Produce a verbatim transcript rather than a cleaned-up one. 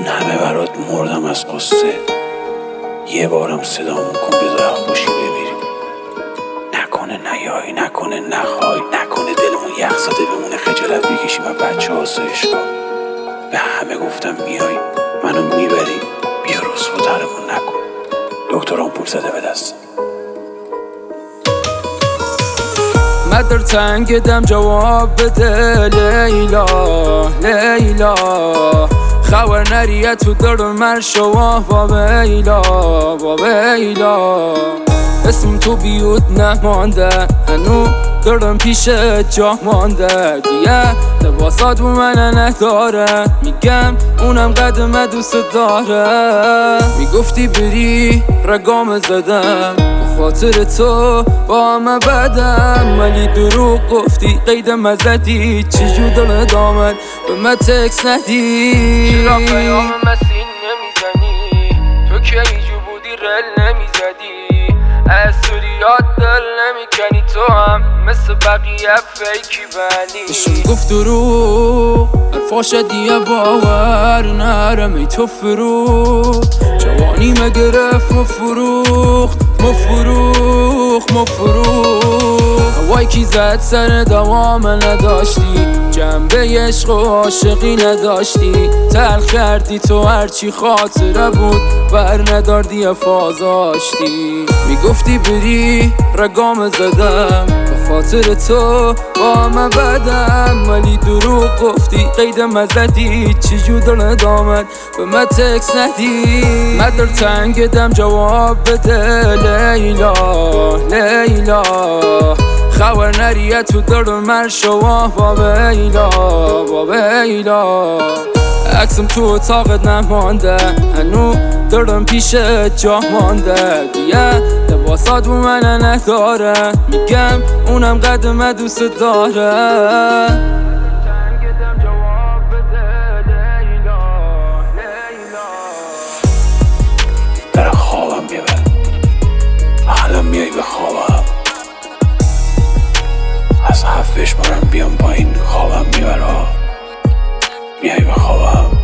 این همه برات مردم از قصه، یه بارم صدامون کن بذارم خوشی بمیریم. نکنه نیای، نکنه نخوای، نکنه دلمون یخ زده بمونه خجالت بکشیم و بچه آسایشگاه. به همه گفتم میای منو میبری، بیا رسواترمون نکن. دکتران پول زده به دست من در تنگ دم جواب بده لیلا لیلا، خبر نریه تو در من شوا با بیلا با بیلا. اسم تو بیود نمانده هنو دارم پیش جا مانده، دیگه لباسات بو من نداره، میگم اونم قدم دوست داره. میگفتی بری رگام زدم خاطر تو با همه بدم، ولی دروغ گفتی قیدم ازدی، چجور دل دامن به من تکس ندی. چرا پیام مسین نمیزنی؟ تو که ایجو بودی رل نمیزدی، از سوریات دل نمیکنی، تو هم مثل بقیه فیکی بلی. بشون گفت دروغ حرفاش دیگه باور نرم، ای تو فروغ جوانی مگرفت مفروخت مفروخ مفروخ. هوای کی زد سر دوام نداشتی، جنبه عشق و عاشقی نداشتی، تلخ کردی تو هرچی خاطره بود بر نداردی افازاشتی. میگفتی بری رگام زدم به خاطر تو با همه بدم، ولی دروغ گفتی قیدم ازدی، چجور دل دامن به من تکس ندی. من در تنگ دم جواب بده لیلا لیلا، خبر نریه تو در من شوا با بیلا با بیلا. عکسم تو اتاقت نمانده هنو دارم پیش جا مانده، دیگه لباسات بو من نداره، میگم اونم قدم دوست داره. در خوابم میبر، حالا میای به خوابم، از هفت بشمارم بیام پایین خوابم میبر، میای به خوابم.